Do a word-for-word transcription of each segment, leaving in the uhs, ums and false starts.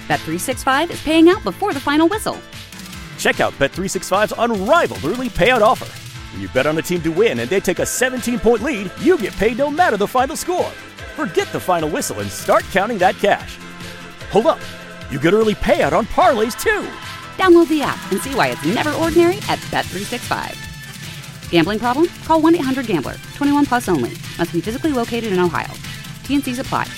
Bet three sixty-five is paying out before the final whistle. Check out Bet three sixty-five's unrivaled early payout offer. When you bet on a team to win and they take a seventeen-point lead, you get paid no matter the final score. Forget the final whistle and start counting that cash. Hold up. You get early payout on parlays, too. Download the app and see why it's never ordinary at Bet three sixty-five. Gambling problem? Call one eight hundred gambler. twenty-one plus only. Must be physically located in Ohio. T N Cs apply.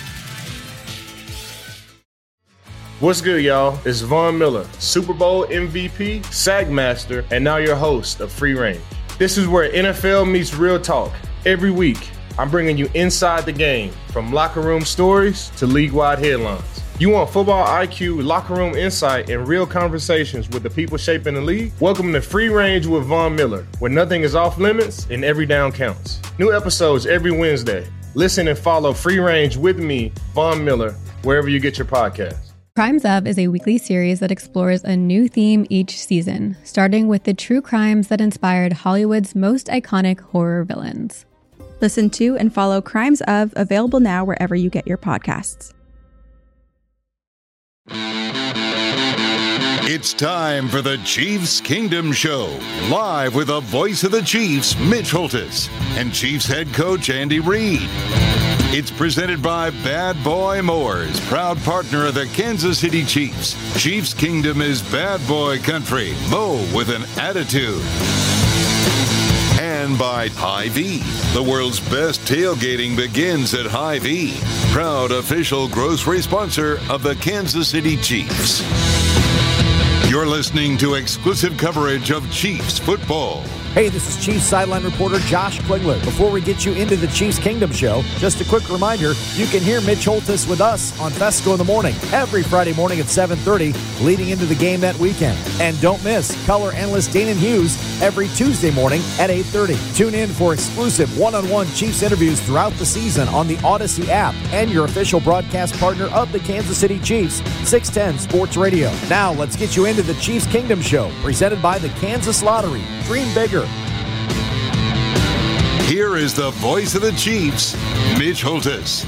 What's good, y'all? It's Von Miller, Super Bowl M V P, Sack Master, and now your host of Free Range. This is where N F L meets real talk. Every week, I'm bringing you inside the game, from locker room stories to league-wide headlines. You want football I Q, locker room insight, and real conversations with the people shaping the league? Welcome to Free Range with Von Miller, where nothing is off limits and every down counts. New episodes every Wednesday. Listen and follow Free Range with me, Von Miller, wherever you get your podcasts. Crimes Of is a weekly series that explores a new theme each season, starting with the true crimes that inspired Hollywood's most iconic horror villains. Listen to and follow Crimes Of, available now wherever you get your podcasts. It's time for the Chiefs Kingdom Show, live with the voice of the Chiefs, Mitch Holthus, and Chiefs head coach Andy Reid. It's presented by Bad Boy Mowers, proud partner of the Kansas City Chiefs. Chiefs Kingdom is bad boy country. Mow with an attitude. And by Hy-Vee. The world's best tailgating begins at Hy-Vee, proud official grocery sponsor of the Kansas City Chiefs. You're listening to exclusive coverage of Chiefs football. Hey, this is Chiefs sideline reporter Josh Klingler. Before we get you into the Chiefs Kingdom Show, just a quick reminder, you can hear Mitch Holthus with us on Fesco in the Morning every Friday morning at seven thirty, leading into the game that weekend. And don't miss color analyst Danon Hughes every Tuesday morning at eight thirty. Tune in for exclusive one-on-one Chiefs interviews throughout the season on the Odyssey app and your official broadcast partner of the Kansas City Chiefs, six ten Sports Radio. Now, let's get you into the Chiefs Kingdom Show, presented by the Kansas Lottery. Dream bigger. Here is the voice of the Chiefs, Mitch Holthus.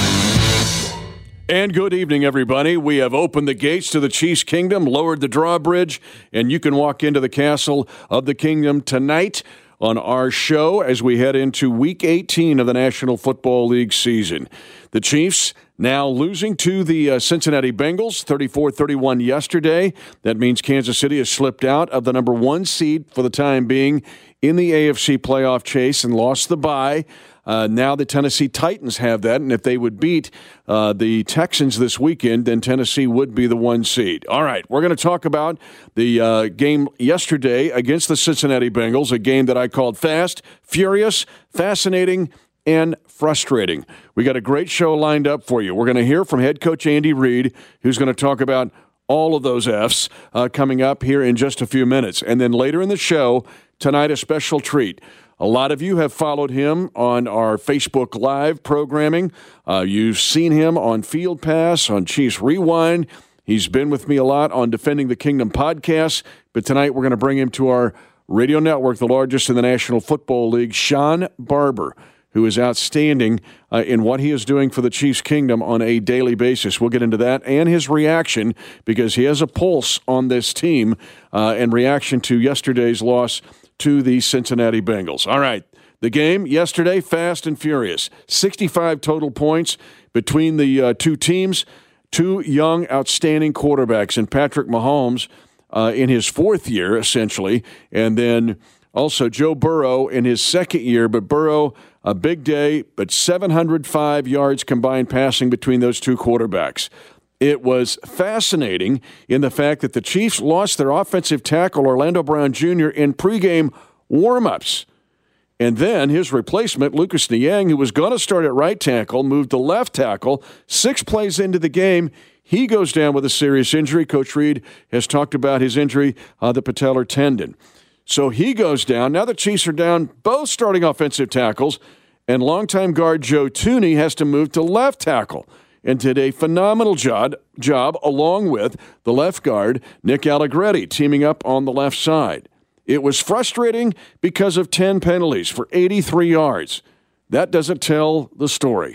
And good evening, everybody. We have opened the gates to the Chiefs Kingdom, lowered the drawbridge, and you can walk into the castle of the kingdom tonight on our show as we head into Week eighteen of the National Football League season. The Chiefs now losing to the uh, Cincinnati Bengals, thirty-four thirty-one yesterday. That means Kansas City has slipped out of the number one seed for the time being in the A F C playoff chase and lost the bye. Uh, now the Tennessee Titans have that, and if they would beat uh, the Texans this weekend, then Tennessee would be the one seed. All right, we're going to talk about the uh, game yesterday against the Cincinnati Bengals, a game that I called fast, furious, fascinating, and frustrating. We got a great show lined up for you. We're going to hear from head coach Andy Reid, who's going to talk about all of those F's uh, coming up here in just a few minutes. And then later in the show, tonight, a special treat. A lot of you have followed him on our Facebook Live programming. Uh, you've seen him on Field Pass, on Chiefs Rewind. He's been with me a lot on Defending the Kingdom podcast. But tonight we're going to bring him to our radio network, the largest in the National Football League, Sean Barber, who is outstanding uh, in what he is doing for the Chiefs Kingdom on a daily basis. We'll get into that and his reaction, because he has a pulse on this team uh, and reaction to yesterday's loss to the Cincinnati Bengals. All right, the game yesterday, fast and furious. sixty-five total points between the uh, two teams. Two young, outstanding quarterbacks, and Patrick Mahomes uh, in his fourth year, essentially, and then also Joe Burrow in his second year, but Burrow, a big day, but seven hundred five yards combined passing between those two quarterbacks. It was fascinating in the fact that the Chiefs lost their offensive tackle, Orlando Brown Junior, in pregame warm-ups. And then his replacement, Lucas Niang, who was going to start at right tackle, moved to left tackle. Six plays into the game, he goes down with a serious injury. Coach Reid has talked about his injury, uh, the patellar tendon. So he goes down. Now the Chiefs are down both starting offensive tackles, and longtime guard Joe Thuney has to move to left tackle and did a phenomenal job, job along with the left guard, Nick Allegretti, teaming up on the left side. It was frustrating because of ten penalties for eighty-three yards. That doesn't tell the story.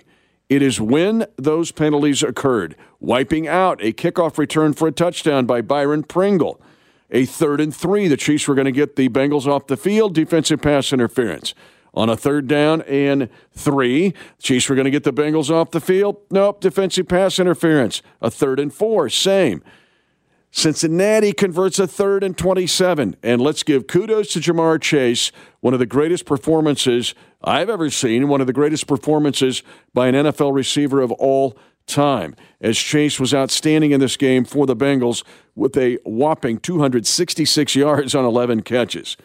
It is when those penalties occurred. Wiping out a kickoff return for a touchdown by Byron Pringle. A third and three, the Chiefs were going to get the Bengals off the field, defensive pass interference. On a third down and three, the Chiefs were going to get the Bengals off the field. Nope, defensive pass interference. A third and four, same. Cincinnati converts a third and twenty-seven. And let's give kudos to Jamar Chase, one of the greatest performances I've ever seen, one of the greatest performances by an N F L receiver of all time, as Chase was outstanding in this game for the Bengals with a whopping two hundred sixty-six yards on eleven catches.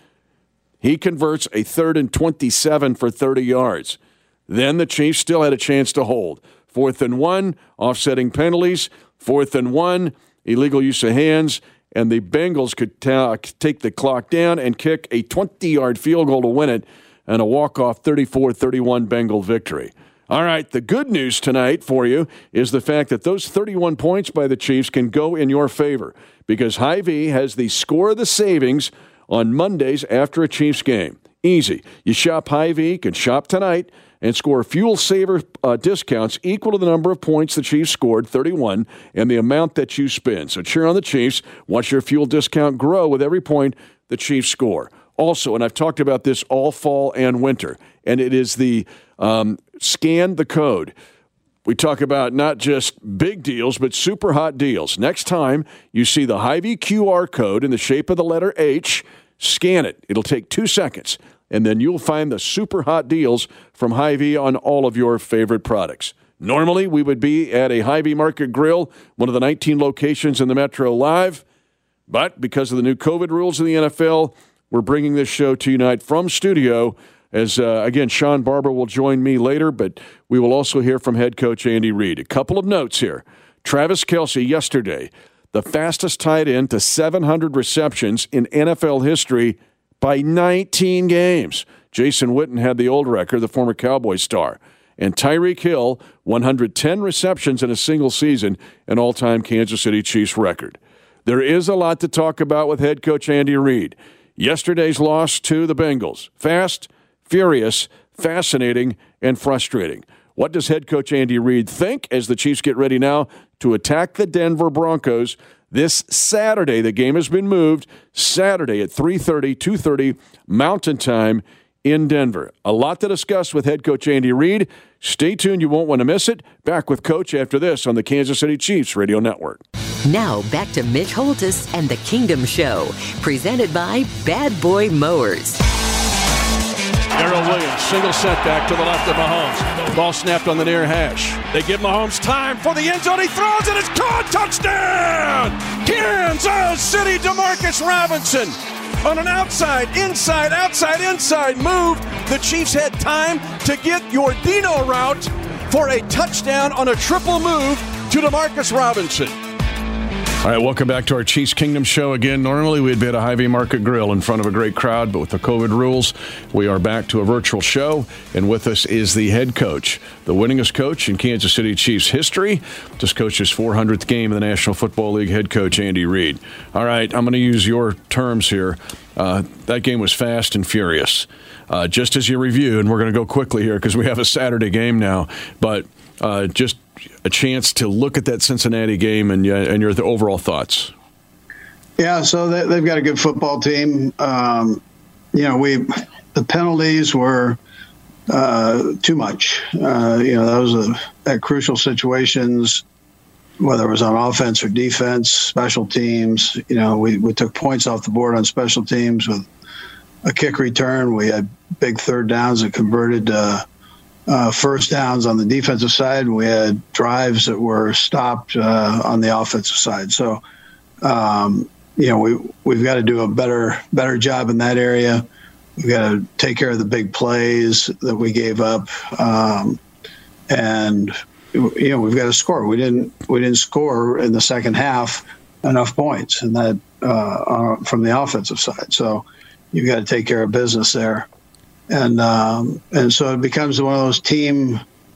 He converts a third and twenty-seven for thirty yards. Then the Chiefs still had a chance to hold. Fourth and one, offsetting penalties. Fourth and one, illegal use of hands, and the Bengals could ta- take the clock down and kick a twenty-yard field goal to win it, and a walk-off thirty-four thirty-one Bengal victory. All right, the good news tonight for you is the fact that those thirty-one points by the Chiefs can go in your favor, because Hy-Vee has the score of the savings on Mondays after a Chiefs game. Easy. You shop Hy-Vee, can shop tonight, and score fuel saver uh, discounts equal to the number of points the Chiefs scored, thirty-one, and the amount that you spend. So cheer on the Chiefs. Watch your fuel discount grow with every point the Chiefs score. Also, and I've talked about this all fall and winter, and it is the um, scan the code. We talk about not just big deals, but super hot deals. Next time you see the Hy-Vee Q R code in the shape of the letter H, scan it. It'll take two seconds, and then you'll find the super hot deals from Hy-Vee on all of your favorite products. Normally, we would be at a Hy-Vee Market Grill, one of the nineteen locations in the Metro Live, but because of the new COVID rules in the N F L, we're bringing this show to you tonight from studio. As, uh, again, Sean Barber will join me later, but we will also hear from head coach Andy Reid. A couple of notes here. Travis Kelce yesterday, the fastest tight end to seven hundred receptions in N F L history by nineteen games. Jason Witten had the old record, the former Cowboy star. And Tyreek Hill, one hundred ten receptions in a single season, an all-time Kansas City Chiefs record. There is a lot to talk about with head coach Andy Reid. Yesterday's loss to the Bengals. Fast, furious, fascinating, and frustrating. What does head coach Andy Reid think as the Chiefs get ready now to attack the Denver Broncos this Saturday? The game has been moved Saturday at three thirty, two thirty Mountain Time in Denver. A lot to discuss with head coach Andy Reid. Stay tuned. You won't want to miss it. Back with Coach after this on the Kansas City Chiefs Radio Network. Now back to Mitch Holthus and the Kingdom Show, presented by Bad Boy Mowers. Darrell Williams, single setback to the left of Mahomes. Ball snapped on the near hash. They give Mahomes time for the end zone. He throws and it's caught. Touchdown! Kansas City, Demarcus Robinson. On an outside, inside, outside, inside move, the Chiefs had time to get your Dino route for a touchdown on a triple move to Demarcus Robinson. All right, welcome back to our Chiefs Kingdom show again. Normally, we'd be at a Hy-Vee Market Grill in front of a great crowd, but with the COVID rules, we are back to a virtual show, and with us is the head coach, the winningest coach in Kansas City Chiefs history. Just coached his four hundredth game in the National Football League, head coach Andy Reid. All right, I'm going to use your terms here. Uh, that game was fast and furious. Uh, just as you reviewed, and we're going to go quickly here because we have a Saturday game now, but uh, just a chance to look at that Cincinnati game and, uh, and your the overall thoughts. Yeah, so they, they've got a good football team. Um, you know, we the penalties were uh, too much. Uh, you know, those are at crucial situations, whether it was on offense or defense, special teams. You know, we, we took points off the board on special teams with a kick return. We had big third downs that converted uh, uh, first downs on the defensive side. We had drives that were stopped uh, on the offensive side. So, um, you know, we, we've got to do a better better job in that area. We've got to take care of the big plays that we gave up. Um, and, you know, we've got to score. We didn't we didn't score in the second half enough points, and that uh, from the offensive side. So you've got to take care of business there. And um, and so it becomes one of those team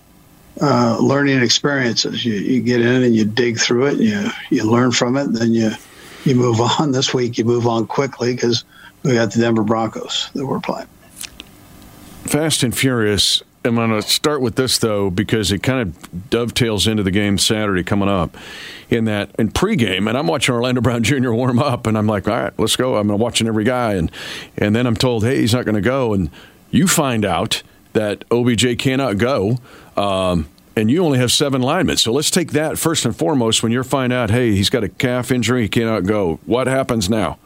uh, learning experiences. You you get in and you dig through it, and you you learn from it, and then you you move on. This week you move on quickly because we got the Denver Broncos that we're playing. Fast and furious. am going to start with this, though, because it kind of dovetails into the game Saturday coming up. In that, in pregame, and I'm watching Orlando Brown Junior warm up, and I'm like, all right, let's go. I'm watching every guy, and and then I'm told, hey, he's not going to go, and you find out that O B J cannot go, um, and you only have seven linemen. So let's take that first and foremost. When you find out, hey, he's got a calf injury, he cannot go. What happens now?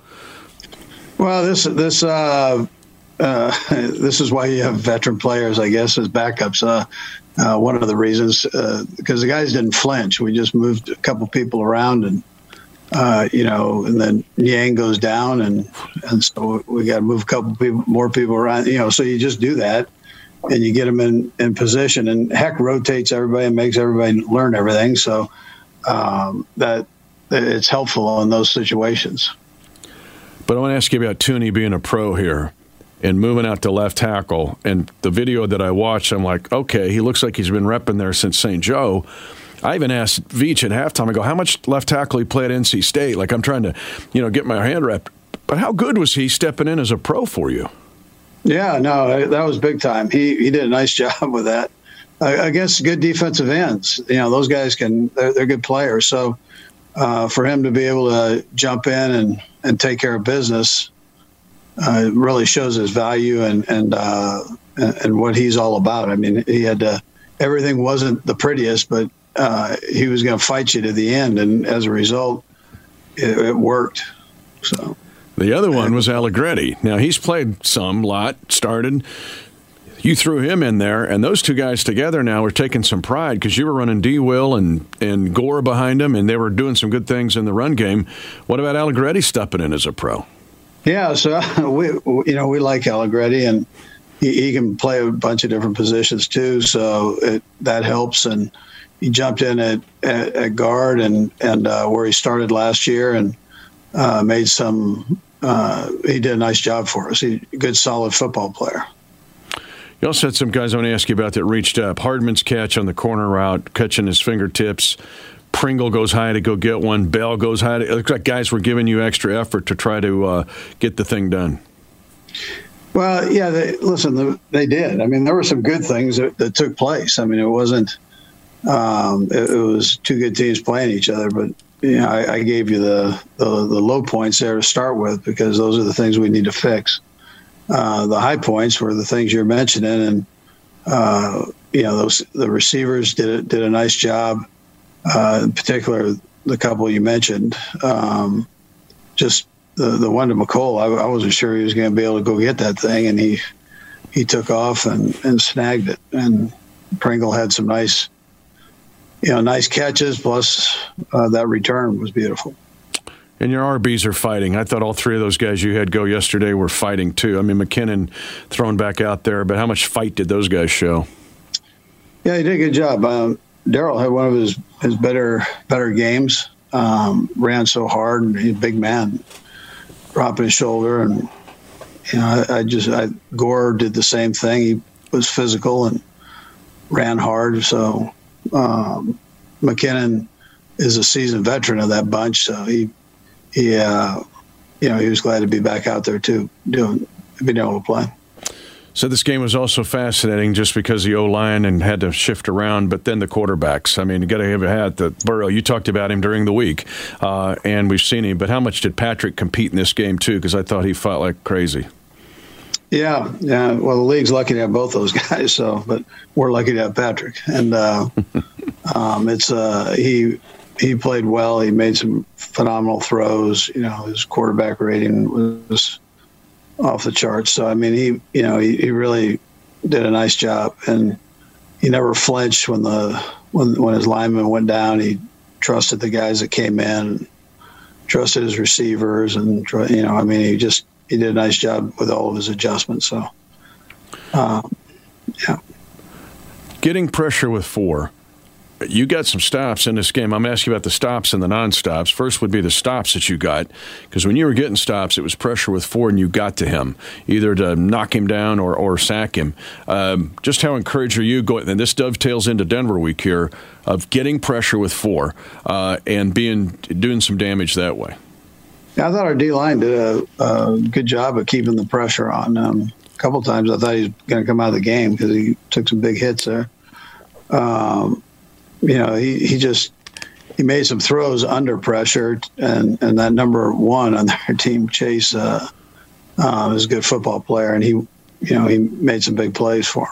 Well, this this uh, uh, this is why you have veteran players, I guess, as backups. Uh, uh, one of the reasons, uh, because the guys didn't flinch. We just moved a couple people around, and uh, you know, and then Yang goes down, and and so we got to move a couple people, more people around. You know, so you just do that, and you get them in, in position, and heck, rotates everybody and makes everybody learn everything. So um, that it's helpful in those situations. But I want to ask you about Tooney being a pro here and moving out to left tackle. And the video that I watched, I'm like, okay, he looks like he's been repping there since Saint Joe. I even asked Veach at halftime, I go, how much left tackle he played at N C State? Like, I'm trying to, you know, get my hand wrapped. But how good was he stepping in as a pro for you? Yeah, no, that was big time. He he did a nice job with that. Uh, against good defensive ends. You know, those guys can, they're, they're good players. So uh, for him to be able to jump in and, and take care of business uh, really shows his value and and, uh, and what he's all about. I mean, he had to, everything wasn't the prettiest, but uh, he was going to fight you to the end, and as a result, it, it worked. So the other one was Allegretti. Now he's played some lot, started. You threw him in there, and those two guys together now are taking some pride because you were running D. Will and, and Gore behind him, and they were doing some good things in the run game. What about Allegretti stepping in as a pro? Yeah, so we you know we like Allegretti, and he, he can play a bunch of different positions too, so it, that helps. And he jumped in at, at, at guard and and uh, where he started last year, and uh, made some. Uh, he did a nice job for us. He's a good, solid football player. You also had some guys I want to ask you about that reached up. Hardman's catch on the corner route, catching his fingertips. Pringle goes high to go get one. Bell goes high. To, it looks like guys were giving you extra effort to try to uh, get the thing done. Well, yeah, they, listen, they did. I mean, there were some good things that, that took place. I mean, it wasn't um, – it, it was two good teams playing each other. But, you know, I, I gave you the, the, the low points there to start with because those are the things we need to fix. Uh, the high points were the things you're mentioning, and uh, you know those the receivers did a, did a nice job. Uh, in particular, the couple you mentioned, um, just the the one to McCole. I, I wasn't sure he was going to be able to go get that thing, and he he took off and, and snagged it. And Pringle had some nice, you know, nice catches. Plus, uh, that return was beautiful. And your R Bs are fighting. I thought all three of those guys you had go yesterday were fighting, too. I mean, McKinnon thrown back out there, but how much fight did those guys show? Yeah, he did a good job. Um, Darrell had one of his, his better better games. Um, ran so hard, and he's a big man, dropping his shoulder. And, you know, I, I just I, Gore did the same thing. He was physical and ran hard. So um, McKinnon is a seasoned veteran of that bunch, so he – He, uh, you know, he was glad to be back out there too, doing, being able to play. So this game was also fascinating just because the O-line and had to shift around, but then the quarterbacks. I mean, you got to give a hat to Burrow. You talked about him during the week, uh, and we've seen him. But how much did Patrick compete in this game too? Because I thought he fought like crazy. Yeah, yeah. Well, the league's lucky to have both those guys, so but we're lucky to have Patrick, and uh, um, it's uh, he. He played well. He made some phenomenal throws. You know, his quarterback rating was off the charts. So, I mean, he, you know, he, he really did a nice job. And he never flinched when the when when his lineman went down. He trusted the guys that came in, trusted his receivers, and, you know, I mean, he just he did a nice job with all of his adjustments. So, um, yeah. Getting pressure with four. You got some stops in this game. I'm asking you about the stops and the non-stops. First would be the stops that you got, because when you were getting stops, it was pressure with four, and you got to him, either to knock him down or, or sack him. Um, just how encouraged are you going, and this dovetails into Denver week here, of getting pressure with four uh, and being doing some damage that way? Yeah, I thought our D-line did a, a good job of keeping the pressure on. Um, couple times I thought he was going to come out of the game because he took some big hits there. Um, you know, he, he just he made some throws under pressure, and, and that number one on their team, Chase, uh, uh, is a good football player, and he, you know, he made some big plays for him.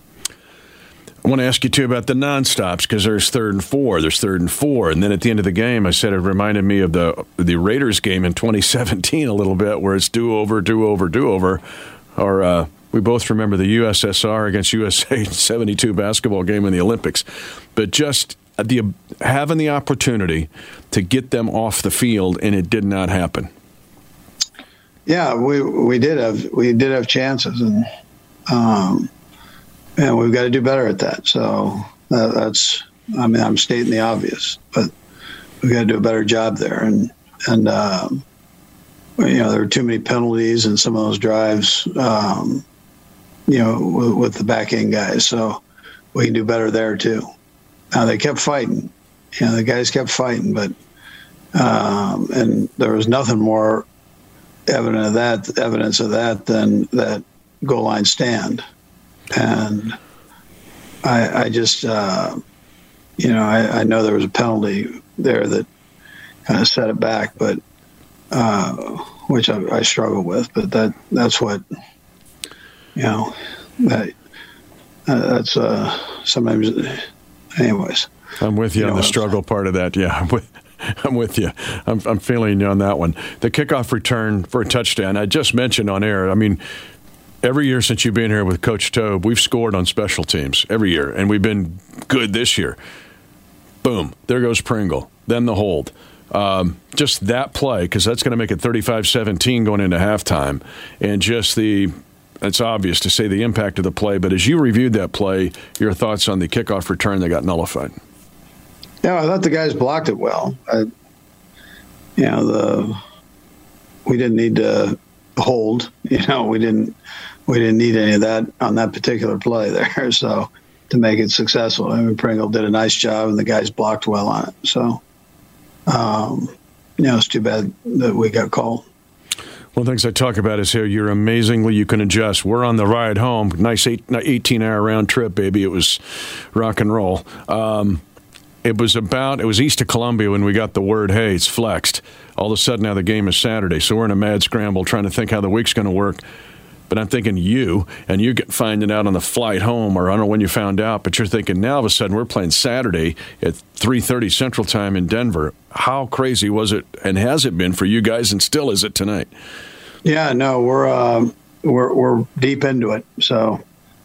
I want to ask you, too, about the non-stops, because there's third and four, there's third and four, and then at the end of the game, I said it reminded me of the the Raiders game in twenty seventeen a little bit, where it's do-over, do-over, do-over, or uh, we both remember the U S S R against U S A seventy-two basketball game in the Olympics, but just the having the opportunity to get them off the field, and it did not happen. Yeah, we we did have we did have chances, and um, and we've got to do better at that. So uh, that's, I mean, I'm stating the obvious, but we've got to do a better job there. And, and um, you know, there were too many penalties in some of those drives, um, you know, with, with the back end guys. So we can do better there too. Now, they kept fighting. You know, the guys kept fighting, but, um, and there was nothing more evident of that, evidence of that than that goal line stand. And I, I just, uh, you know, I, I know there was a penalty there that kind of set it back, but uh, which I, I struggle with. But that that's what, you know, that uh, that's uh, sometimes. Anyways, I'm with you, you on the struggle part of that. Yeah, I'm with, I'm with you. I'm, I'm feeling you on that one. The kickoff return for a touchdown. I just mentioned on air. I mean. Every year since you've been here with Coach Tobe, we've scored on special teams every year, and we've been good this year. Boom, there goes Pringle. Then the hold. Um, just that play, because that's going to make it thirty-five seventeen going into halftime. And just the, it's obvious to say the impact of the play, but as you reviewed that play, your thoughts on the kickoff return that got nullified? Yeah, I thought the guys blocked it well. I, you know, the we didn't need to hold. You know, we didn't we didn't need any of that on that particular play there. So to make it successful, I mean, Pringle did a nice job, and the guys blocked well on it. So, um, you know, it's too bad that we got called. One of the things I talk about is how you're amazingly, you can adjust. We're on the ride home, nice eight, eighteen-hour round trip, baby. It was rock and roll. Um, it was about, it was east of Columbia when we got the word, hey, it's flexed. All of a sudden now the game is Saturday, so we're in a mad scramble trying to think how the week's going to work. But I'm thinking you, and you get finding out on the flight home, or I don't know when you found out, but you're thinking now all of a sudden we're playing Saturday at three thirty Central Time in Denver. How crazy was it, and has it been for you guys, and still is it tonight? Yeah, no, we're um, we're we're deep into it. So,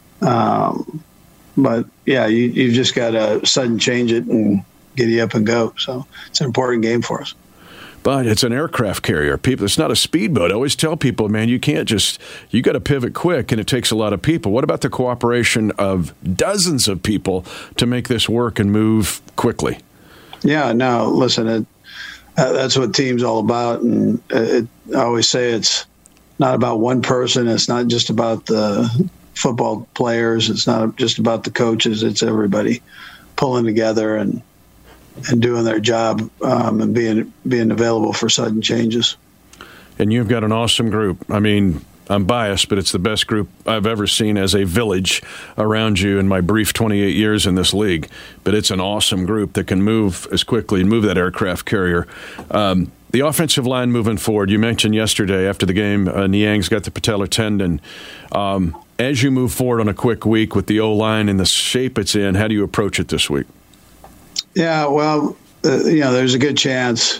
um, but yeah, you you just got to sudden change it and get you up and go. So it's an important game for us. But it's an aircraft carrier. People, it's not a speedboat. I always tell people, man, you can't just, you got to pivot quick, and it takes a lot of people. What about the cooperation of dozens of people to make this work and move quickly? Yeah, no, listen, it, uh, that's what team's all about. And it, I always say it's not about one person. It's not just about the football players. It's not just about the coaches. It's everybody pulling together and and doing their job um, and being being available for sudden changes. And you've got an awesome group. I mean, I'm biased, but it's the best group I've ever seen as a village around you in my brief twenty-eight years in this league. But it's an awesome group that can move as quickly and move that aircraft carrier. Um, the offensive line moving forward, you mentioned yesterday after the game, uh, Niang's got the patellar tendon. Um, as you move forward on a quick week with the O-line and the shape it's in, how do you approach it this week? Yeah, well, uh, you know, there's a good chance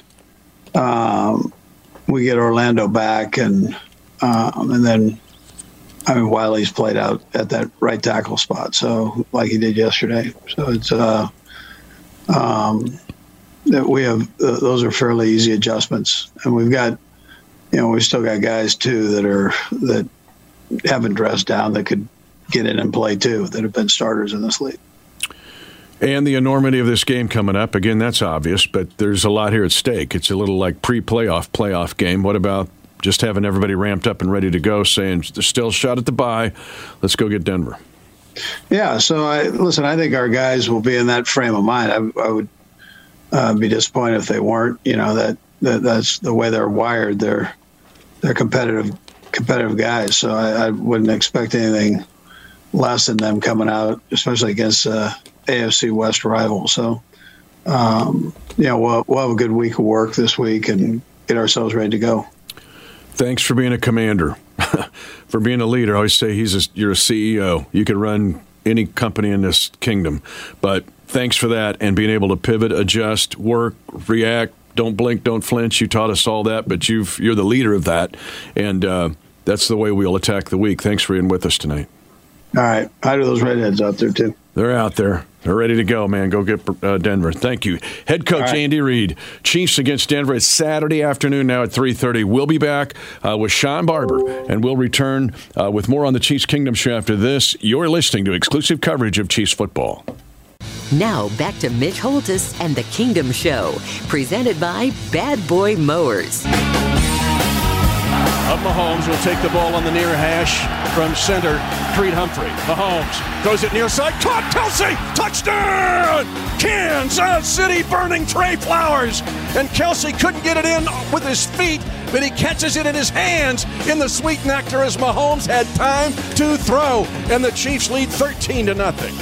um, we get Orlando back, and um, and then I mean Wiley's played out at that right tackle spot, so like he did yesterday. So it's uh, um, that we have uh, those are fairly easy adjustments, and we've got you know we've still got guys too that are that haven't dressed down that could get in and play too, that have been starters in this league. And the enormity of this game coming up, again, that's obvious, but there's a lot here at stake. It's a little like pre-playoff, playoff game. What about just having everybody ramped up and ready to go, saying there's still a shot at the bye, let's go get Denver? Yeah, so I listen, I think our guys will be in that frame of mind. I, I would uh, be disappointed if they weren't. You know, that, that that's the way they're wired. They're they're competitive competitive guys. So I, I wouldn't expect anything less than them coming out, especially against uh, A F C West rival. So, um, you know, we'll, we'll have a good week of work this week and get ourselves ready to go. Thanks for being a commander, for being a leader. I always say he's a, you're a C E O. You could run any company in this kingdom. But thanks for that and being able to pivot, adjust, work, react. Don't blink, don't flinch. You taught us all that, but you've, you're the leader of that. And uh, that's the way we'll attack the week. Thanks for being with us tonight. All right. How do those redheads out there, too? They're out there. They're ready to go, man. Go get uh, Denver. Thank you. Head coach right. Andy Reid. Chiefs against Denver. It's Saturday afternoon now at three thirty. We'll be back uh, with Sean Barber, and we'll return uh, with more on the Chiefs Kingdom Show after this. You're listening to exclusive coverage of Chiefs football. Now back to Mitch Holthus and the Kingdom Show, presented by Bad Boy Mowers. Up Mahomes will take the ball on the near hash from center. Creed Humphrey. Mahomes throws it near side. Caught Kelsey. Touchdown! Kansas City burning Trey Flowers. And Kelsey couldn't get it in with his feet, but he catches it in his hands in the sweet nectar as Mahomes had time to throw. And the Chiefs lead thirteen to nothing.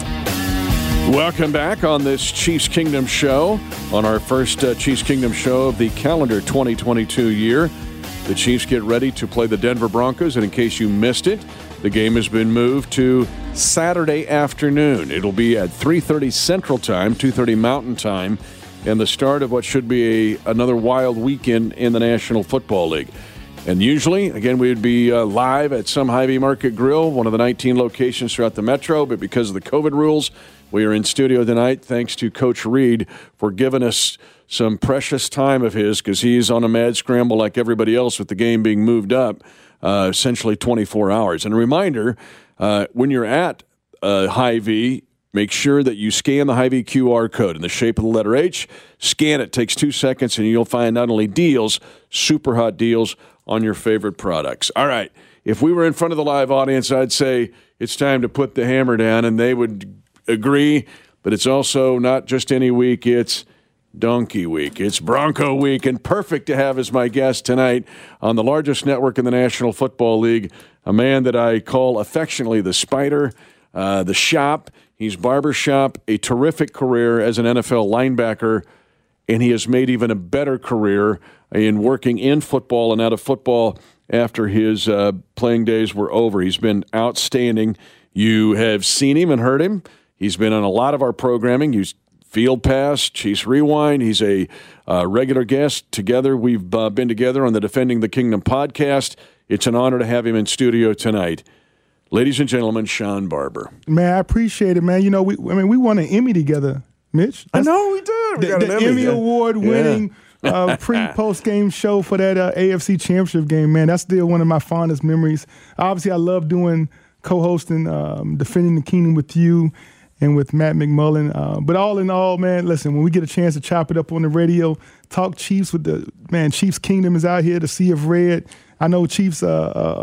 Welcome back on this Chiefs Kingdom Show. On our first uh, Chiefs Kingdom Show of the calendar twenty twenty-two year. The Chiefs get ready to play the Denver Broncos, and in case you missed it, the game has been moved to Saturday afternoon. It'll be at three thirty Central Time, two thirty Mountain Time, and the start of what should be a, another wild weekend in the National Football League. And usually, again, we'd be uh, live at some Hy-Vee Market Grill, one of the nineteen locations throughout the metro, but because of the COVID rules, we are in studio tonight thanks to Coach Reid for giving us some precious time of his, because he's on a mad scramble like everybody else with the game being moved up uh, essentially twenty-four hours. And a reminder, uh, when you're at uh, Hy-Vee, make sure that you scan the Hy-Vee Q R code in the shape of the letter H. Scan it. Takes two seconds, and you'll find not only deals, super hot deals on your favorite products. All right. If we were in front of the live audience, I'd say it's time to put the hammer down, and they would agree. But it's also not just any week. It's Donkey Week. It's Bronco Week, and perfect to have as my guest tonight on the largest network in the National Football League, a man that I call affectionately the Spider, uh, the Shop. He's barbershop, a terrific career as an N F L linebacker, and he has made even a better career in working in football and out of football after his uh, playing days were over. He's been outstanding. You have seen him and heard him. He's been on a lot of our programming. He's Field Pass, Chiefs Rewind. He's a uh, regular guest. Together, we've uh, been together on the Defending the Kingdom podcast. It's an honor to have him in studio tonight. Ladies and gentlemen, Sean Barber. Man, I appreciate it, man. You know, we I mean, we won an Emmy together, Mitch. That's, I know we did. We the got an the Emmy, Emmy yeah. Award-winning yeah. uh, pre-post game show for that uh, A F C Championship game, man. That's still one of my fondest memories. Obviously, I love doing co-hosting, um, Defending the Kingdom with you and with Matt McMullen. Uh, but all in all, man, listen, when we get a chance to chop it up on the radio, talk Chiefs with the, man, Chiefs Kingdom is out here, the Sea of Red. I know Chiefs, uh,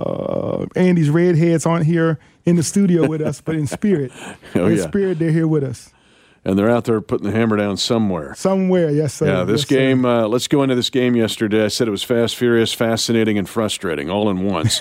uh, Andy's Redheads aren't here in the studio with us, but in spirit. Oh, in yeah. spirit, they're here with us. And they're out there putting the hammer down somewhere. Somewhere, yes, sir. Yeah, this yes, game, uh, let's go into this game yesterday. I said it was fast, furious, fascinating, and frustrating all in once.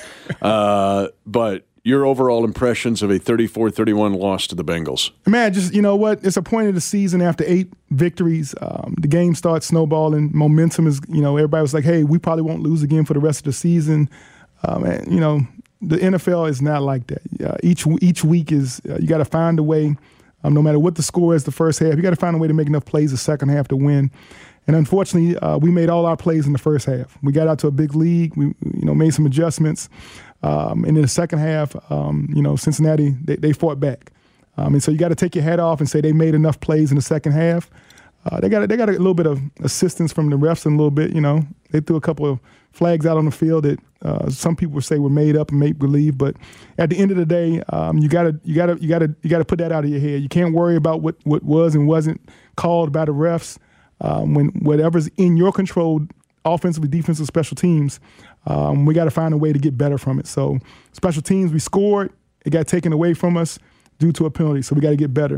uh, but your overall impressions of a thirty-four thirty-one loss to the Bengals? Man, just, you know what? It's a point of the season after eight victories. Um, the game starts snowballing. Momentum is, you know, everybody was like, hey, we probably won't lose again for the rest of the season. Um, and, you know, the N F L is not like that. Uh, each each week is, uh, you got to find a way, um, no matter what the score is the first half, you got to find a way to make enough plays the second half to win. And unfortunately, uh, we made all our plays in the first half. We got out to a big lead. We, you know, made some adjustments. Um, and in the second half, um, you know, Cincinnati, they, they fought back. Um, and so you got to take your hat off and say they made enough plays in the second half. Uh, they got they got a little bit of assistance from the refs and a little bit, you know. They threw a couple of flags out on the field that uh, some people would say were made up and make believe. But at the end of the day, um, you gotta you gotta you gotta you gotta put that out of your head. You can't worry about what, what was and wasn't called by the refs. Um, when whatever's in your control, offensively, defensive, special teams, um, we got to find a way to get better from it. So special teams, we scored. It got taken away from us due to a penalty, so we got to get better.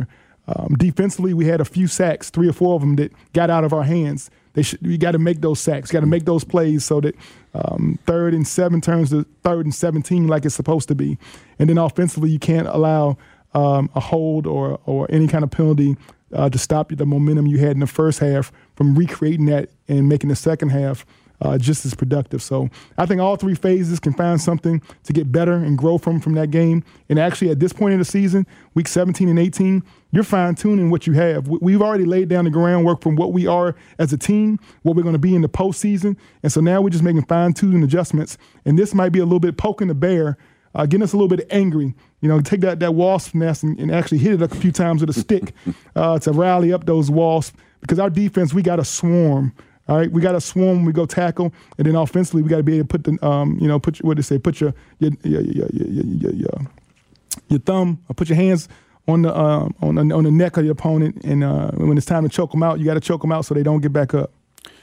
Um, defensively, we had a few sacks, three or four of them that got out of our hands. They should, we got to make those sacks, got to make those plays so that um, third and seven turns to third and seventeen like it's supposed to be. And then offensively, you can't allow um, a hold or or any kind of penalty uh, to stop the momentum you had in the first half from recreating that and making the second half uh, just as productive. So I think all three phases can find something to get better and grow from from that game. And actually, at this point in the season, week seventeen and eighteen, you're fine-tuning what you have. We've already laid down the groundwork from what we are as a team, what we're going to be in the postseason. And so now we're just making fine-tuning adjustments. And this might be a little bit poking the bear, uh, getting us a little bit angry. You know, take that, that wasp nest and, and actually hit it a few times with a stick uh, to rally up those wasps. Because our defense, we got to swarm. All right, we got to swarm when we go tackle, and then offensively, we got to be able to put the, um, you know, put your, what they say, put your your your your your, your, your, your thumb, or put your hands on the um, on the, on the neck of your opponent, and uh, when it's time to choke them out, you got to choke them out so they don't get back up.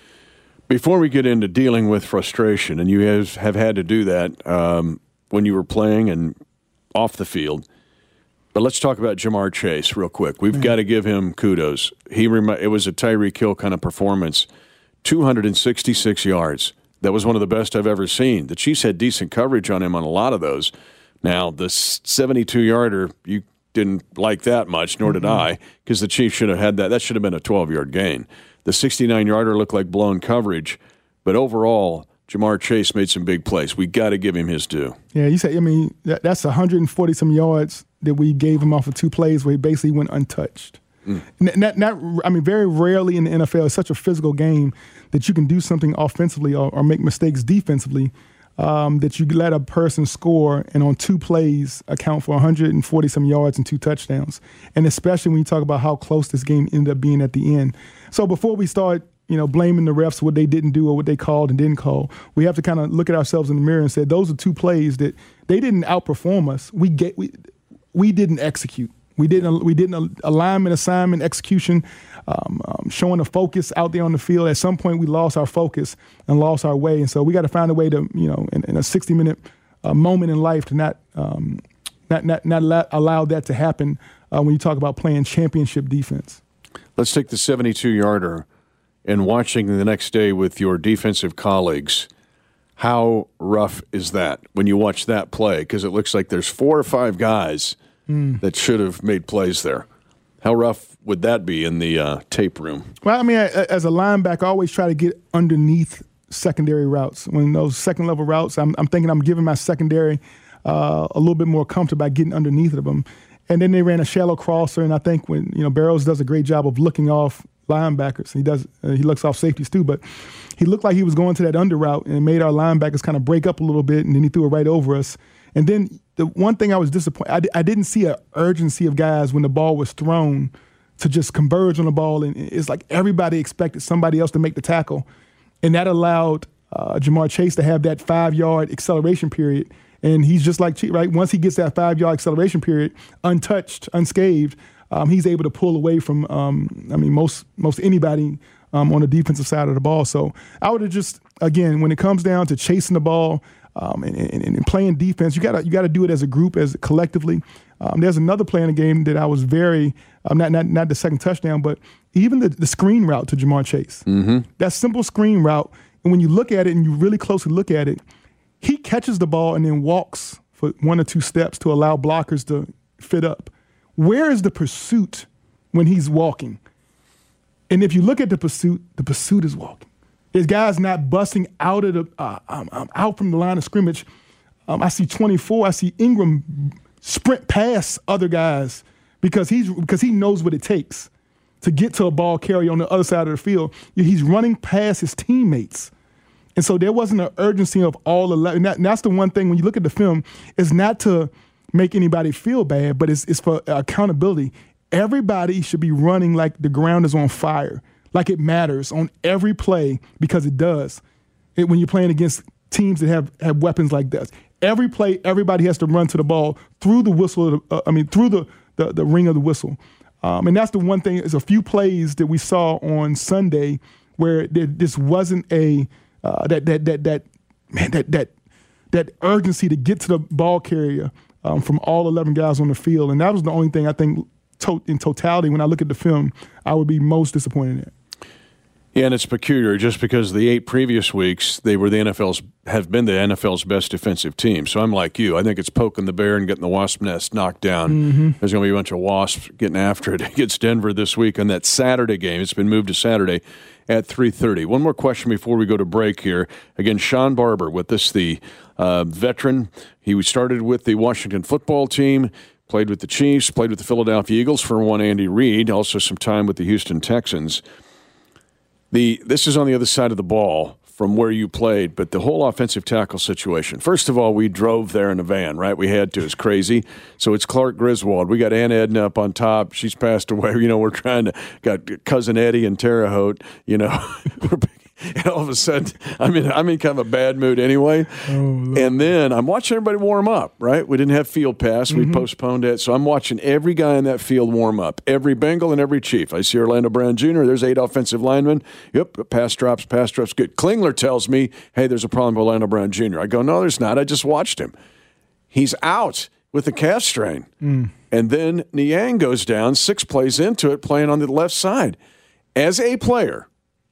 Before we get into dealing with frustration, and you have, have had to do that um, when you were playing and off the field, but let's talk about Ja'Marr Chase real quick. We've mm-hmm. got to give him kudos. He rem- it was a Tyreek Hill kind of performance. two hundred sixty-six yards. That was one of the best I've ever seen. The Chiefs had decent coverage on him on a lot of those. Now, the seventy-two-yarder, you didn't like that much, nor did mm-hmm. I, because the Chiefs should have had that. That should have been a twelve-yard gain. The sixty-nine-yarder looked like blown coverage, but overall, Ja'Marr Chase made some big plays. We got to give him his due. Yeah, you say. I mean, that, that's one hundred forty-some yards that we gave him off of two plays where he basically went untouched. Mm. Not, not, I mean, very rarely in the N F L, it's such a physical game that you can do something offensively or, or make mistakes defensively um, that you let a person score and on two plays account for one hundred forty some yards and two touchdowns. And especially when you talk about how close this game ended up being at the end. So before we start, you know, blaming the refs what they didn't do or what they called and didn't call, we have to kind of look at ourselves in the mirror and say those are two plays that they didn't outperform us. We get we we didn't execute. We didn't we didn't alignment, assignment, execution, um, um, showing a focus out there on the field. At some point, we lost our focus and lost our way, and so we got to find a way to, you know, in, in a sixty minute uh, moment in life to not um, not not not allow, allow that to happen uh, when you talk about playing championship defense. Let's take the seventy-two-yarder and watching the next day with your defensive colleagues. How rough is that when you watch that play? Because it looks like there's four or five guys that should have made plays there. How rough would that be in the uh, tape room? Well, I mean, as a linebacker, I always try to get underneath secondary routes. When those second-level routes, I'm, I'm thinking I'm giving my secondary uh, a little bit more comfort by getting underneath of them. And then they ran a shallow crosser, and I think when, you know, Barrows does a great job of looking off linebackers. He does. Uh, he looks off safeties too, but he looked like he was going to that under route and it made our linebackers kind of break up a little bit, and then he threw it right over us. And then the one thing I was disappointed, I, d- I didn't see an urgency of guys when the ball was thrown to just converge on the ball. And it's like everybody expected somebody else to make the tackle. And that allowed uh, Ja'Marr Chase to have that five-yard acceleration period. And he's just like, right, once he gets that five-yard acceleration period, untouched, unscathed, um, he's able to pull away from, um, I mean, most most anybody um, on the defensive side of the ball. So I would have just, again, when it comes down to chasing the ball, Um, and, and, and playing defense, you gotta you gotta do it as a group, as collectively. Um, there's another play in the game that I was very um, not not not the second touchdown, but even the, the screen route to Ja'Marr Chase. Mm-hmm. That simple screen route, and when you look at it and you really closely look at it, he catches the ball and then walks for one or two steps to allow blockers to fit up. Where is the pursuit when he's walking? And if you look at the pursuit, the pursuit is walking. There's guys not busting out of the uh, um, um, out from the line of scrimmage. Um, I see twenty-four. I see Ingram sprint past other guys because he's because he knows what it takes to get to a ball carrier on the other side of the field. He's running past his teammates, and so there wasn't an urgency of all eleven. And that's the one thing when you look at the film, it's not to make anybody feel bad, but it's it's for accountability. Everybody should be running like the ground is on fire. Like it matters on every play, because it does. It, when you're playing against teams that have, have weapons like this, every play, everybody has to run to the ball through the whistle. Of the, uh, I mean, through the, the the ring of the whistle. Um, and that's the one thing. There's a few plays that we saw on Sunday where there, this wasn't a uh, that that that that man that that that urgency to get to the ball carrier um, from all eleven guys on the field, and that was the only thing I think to- in totality, when I look at the film, I would be most disappointed in it. Yeah, and it's peculiar just because the eight previous weeks, they were the N F L's, have been the N F L's best defensive team. So I'm like you. I think it's poking the bear and getting the wasp nest knocked down. Mm-hmm. There's going to be a bunch of wasps getting after it against Denver this week on that Saturday game. It's been moved to Saturday at three thirty. One more question before we go to break here. Again, Shawn Barber with us, the uh, veteran. He started with the Washington football team, played with the Chiefs, played with the Philadelphia Eagles for one Andy Reid, also some time with the Houston Texans. The This is on the other side of the ball from where you played, but the whole offensive tackle situation. First of all, we drove there in a van, right? We had to. It's crazy. So it's Clark Griswold. We got Aunt Edna up on top. She's passed away. You know, we're trying to – got Cousin Eddie and Terre Haute. You know, we're – and all of a sudden, I'm in, I'm in kind of a bad mood anyway. Oh, and then I'm watching everybody warm up, right? We didn't have field pass. Mm-hmm. We postponed it. So I'm watching every guy in that field warm up, every Bengal and every Chief. I see Orlando Brown Junior There's eight offensive linemen. Yep, pass drops, pass drops. Good. Klingler tells me, hey, there's a problem with Orlando Brown Junior I go, no, there's not. I just watched him. He's out with a calf strain. Mm. And then Niang goes down six plays into it, playing on the left side. As a player,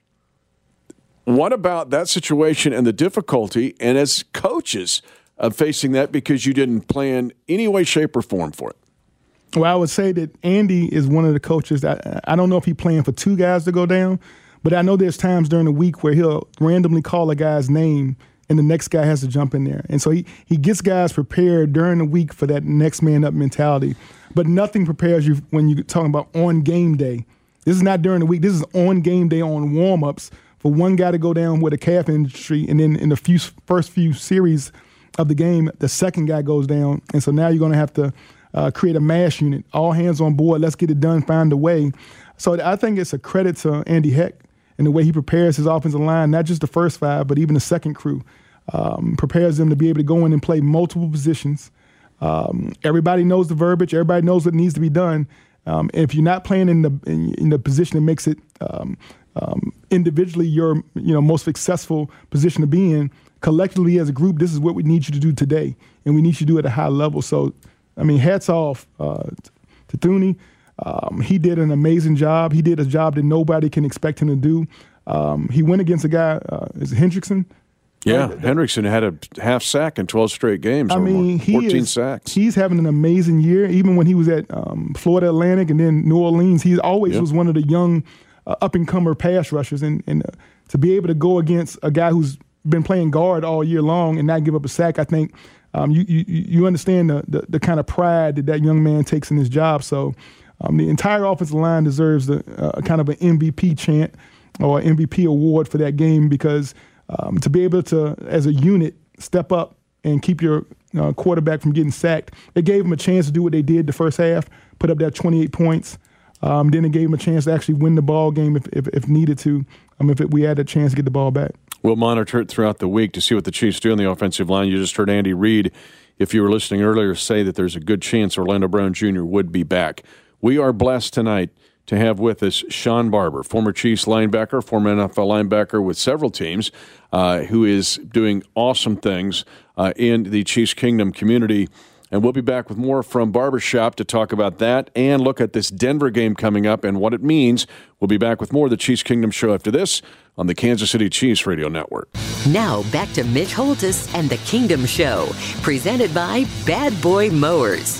what about that situation and the difficulty, and as coaches of facing that because you didn't plan any way, shape, or form for it? Well, I would say that Andy is one of the coaches that I don't know if he planned for two guys to go down, but I know there's times during the week where he'll randomly call a guy's name and the next guy has to jump in there. And so he, he gets guys prepared during the week for that next man up mentality. But nothing prepares you when you're talking about on game day. This is not during the week. This is on game day on warm-ups for one guy to go down with a calf injury, and then in the few, first few series of the game, the second guy goes down. And so now you're going to have to uh, create a mash unit. All hands on board. Let's get it done, find a way. So I think it's a credit to Andy Heck and the way he prepares his offensive line, not just the first five, but even the second crew. Um, prepares them to be able to go in and play multiple positions. Um, everybody knows the verbiage. Everybody knows what needs to be done. Um, and if you're not playing in the in, in the position that makes it um, um, individually your you know most successful position to be in, collectively as a group, this is what we need you to do today, and we need you to do it at a high level. So, I mean, hats off uh, to Thuney. Um, he did an amazing job. He did a job that nobody can expect him to do. Um, he went against a guy, uh, is it Hendrickson? Yeah, right? Hendrickson had a half sack in twelve straight games. I or mean, more, he fourteen is, sacks. He's having an amazing year. Even when he was at um, Florida Atlantic and then New Orleans, he always yep. was one of the young uh, up-and-comer pass rushers. And, and uh, to be able to go against a guy who's been playing guard all year long and not give up a sack, I think um, you, you you understand the, the the kind of pride that that young man takes in his job. So um, the entire offensive line deserves the, uh, kind of an M V P chant or M V P award for that game, because Um, to be able to, as a unit, step up and keep your uh, quarterback from getting sacked. It gave them a chance to do what they did the first half, put up that twenty-eight points. Um, then it gave them a chance to actually win the ball game if, if, if needed to, um, if it, we had a chance to get the ball back. We'll monitor it throughout the week to see what the Chiefs do on the offensive line. You just heard Andy Reid, if you were listening earlier, say that there's a good chance Orlando Brown Junior would be back. We are blessed tonight to have with us Shawn Barber, former Chiefs linebacker, former N F L linebacker with several teams, uh, who is doing awesome things uh, in the Chiefs Kingdom community. And we'll be back with more from Barbershop to talk about that and look at this Denver game coming up and what it means. We'll be back with more of the Chiefs Kingdom show after this on the Kansas City Chiefs Radio Network. Now back to Mitch Holthus and the Kingdom Show, presented by Bad Boy Mowers.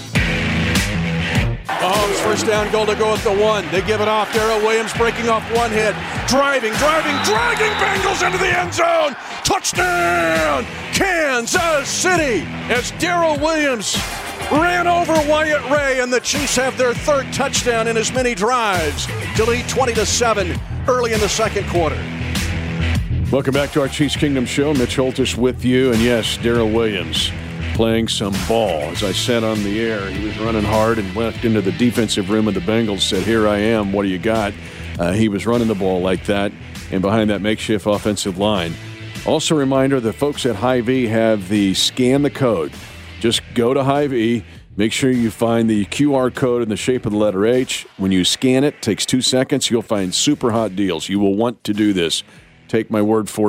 Mahomes first down goal to go at the one. They give it off. Darrell Williams breaking off one hit. Driving, driving, dragging Bengals into the end zone. Touchdown, Kansas City, as Darrell Williams ran over Wyatt Ray, and the Chiefs have their third touchdown in as many drives to lead twenty to seven early in the second quarter. Welcome back to our Chiefs Kingdom show. Mitch Holthus with you, and yes, Darrell Williams playing some ball. As I said on the air, he was running hard and went into the defensive room of the Bengals, said, here I am, what do you got? Uh, he was running the ball like that, and behind that makeshift offensive line. Also a reminder, the folks at Hy-Vee have the scan the code. Just go to Hy-Vee, make sure you find the Q R code in the shape of the letter H. When you scan it, it takes two seconds, you'll find super hot deals. You will want to do this. Take my word for it.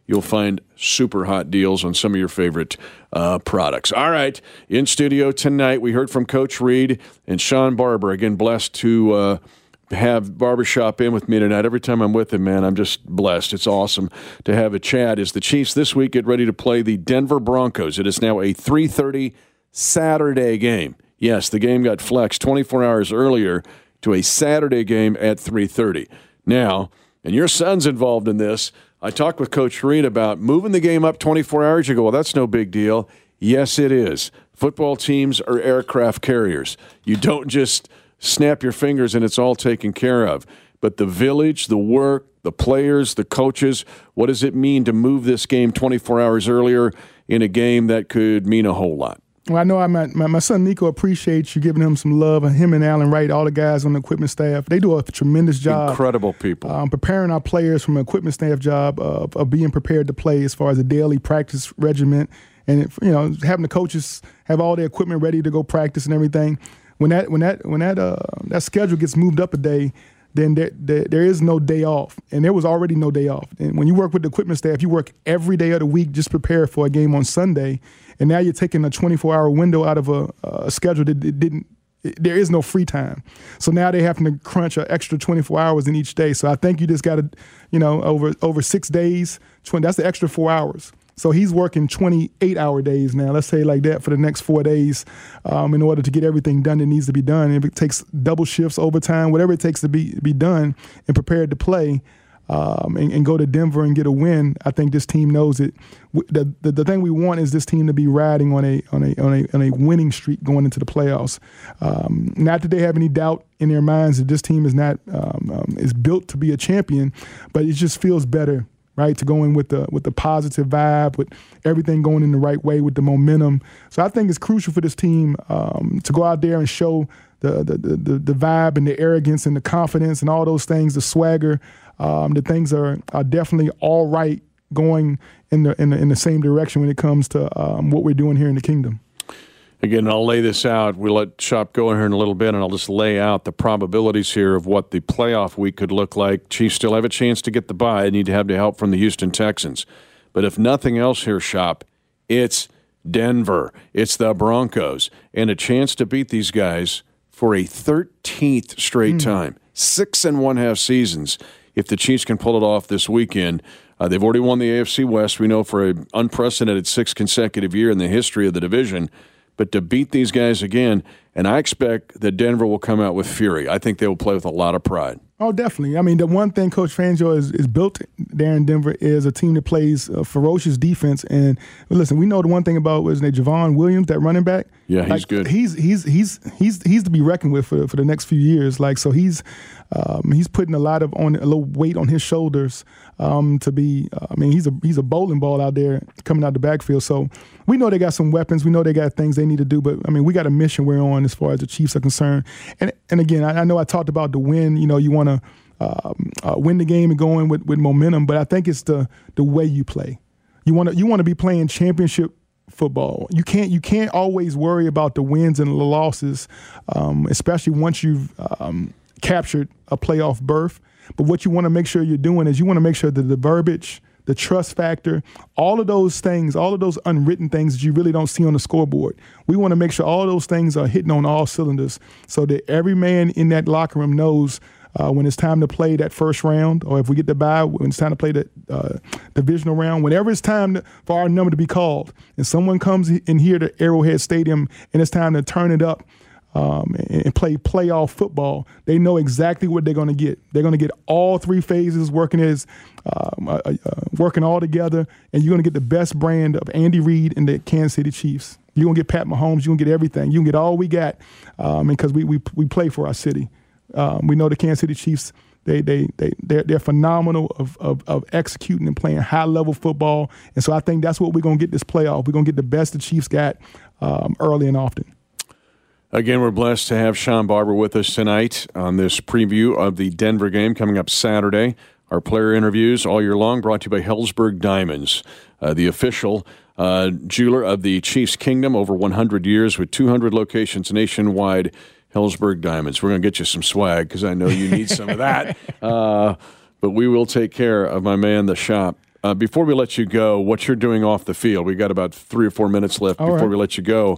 you'll find super hot deals on some of your favorite uh, products. All right, in studio tonight, we heard from Coach Reid and Sean Barber. Again, blessed to uh, have Barbershop in with me tonight. Every time I'm with him, man, I'm just blessed. It's awesome to have a chat. As the Chiefs this week get ready to play the Denver Broncos, it is now a three thirty Saturday game. Yes, the game got flexed twenty-four hours earlier to a Saturday game at three thirty. Now, and your son's involved in this, I talked with Coach Reid about moving the game up twenty-four hours. You go, well, that's no big deal. Yes, it is. Football teams are aircraft carriers. You don't just snap your fingers and it's all taken care of. But the village, the work, the players, the coaches, what does it mean to move this game twenty-four hours earlier in a game that could mean a whole lot? Well, I know I, my, my son Nico appreciates you giving him some love, and him and Alan Wright, all the guys on the equipment staff. They do a tremendous job. Incredible people. Um, preparing our players from an equipment staff job of, of being prepared to play as far as a daily practice regimen, and you know, having the coaches have all their equipment ready to go practice and everything. When that when that when that uh, that schedule gets moved up a day, then there, there, there is no day off, and there was already no day off. And when you work with the equipment staff, you work every day of the week just prepare for a game on Sunday, and now you're taking a twenty-four hour window out of a, a schedule that it didn't. It, there is no free time, so now they're having to crunch an extra twenty-four hours in each day. So I think you just got to, you know, over over six days, twenty, that's the extra four hours. So he's working twenty-eight hour days now, let's say like that, for the next four days um, in order to get everything done that needs to be done. And if it takes double shifts, overtime, whatever it takes to be be done and prepared to play um, and, and go to Denver and get a win, I think this team knows it. The, the the thing we want is this team to be riding on a on a on a, on a winning streak going into the playoffs. Um, not that they have any doubt in their minds that this team is not um, um, is built to be a champion, but it just feels better, right, to go in with the with the positive vibe, with everything going in the right way, with the momentum. So I think it's crucial for this team um, to go out there and show the the, the the vibe and the arrogance and the confidence and all those things, the swagger. Um, the things are are definitely all right going in the in the, in the same direction when it comes to um, what we're doing here in the Kingdom. Again, I'll lay this out. We'll let Shop go in here in a little bit, and I'll just lay out the probabilities here of what the playoff week could look like. Chiefs still have a chance to get the bye. They need to have the help from the Houston Texans. But if nothing else here, Shop, it's Denver. It's the Broncos. And a chance to beat these guys for a thirteenth straight mm. time. Six and one half seasons. If the Chiefs can pull it off this weekend, uh, they've already won the A F C West, we know, for an unprecedented sixth consecutive year in the history of the division. But to beat these guys again, and I expect that Denver will come out with fury. I think they will play with a lot of pride. Oh, definitely. I mean, the one thing Coach Fangio is, is built there in Denver is a team that plays a ferocious defense. And listen, we know the one thing about was Javon Williams, that running back. Yeah, he's like, good. He's he's he's he's he's to be reckoned with for for the next few years. Like, so he's um, he's putting a lot of on a little weight on his shoulders um, to be. Uh, I mean, he's a he's a bowling ball out there coming out the backfield. So we know they got some weapons. We know they got things they need to do. But I mean, we got a mission we're on as far as the Chiefs are concerned. And and again, I, I know I talked about the win. You know, you want to um, uh, win the game and go in with, with momentum. But I think it's the the way you play. You want to you want to be playing championship football. You can't you can't always worry about the wins and the losses, um, especially once you've um, captured a playoff berth. But what you want to make sure you're doing is you want to make sure that the verbiage, the trust factor, all of those things, all of those unwritten things that you really don't see on the scoreboard. We want to make sure all those things are hitting on all cylinders so that every man in that locker room knows uh, when it's time to play that first round, or if we get the bye, when it's time to play that uh, divisional round, whenever it's time to, for our number to be called, and someone comes in here to Arrowhead Stadium and it's time to turn it up um, and play playoff football, they know exactly what they're going to get. They're going to get all three phases working as um, uh, uh, working all together, and you're going to get the best brand of Andy Reid and the Kansas City Chiefs. You're going to get Pat Mahomes. You're going to get everything. You're going to get all we got um, because we, we we play for our city. Um, we know the Kansas City Chiefs, they they they they're, they're phenomenal of, of of executing and playing high level football, and so I think that's what we're gonna get this playoff. We're gonna get the best the Chiefs got um, early and often. Again, we're blessed to have Sean Barber with us tonight on this preview of the Denver game coming up Saturday. Our player interviews all year long brought to you by Helzberg Diamonds, uh, the official uh, jeweler of the Chiefs Kingdom, over one hundred years with two hundred locations nationwide. Helzberg Diamonds. We're going to get you some swag because I know you need some of that. Uh, but we will take care of my man, the shop, Uh, before we let you go, what you're doing off the field, we got about three or four minutes left All before right. we let you go.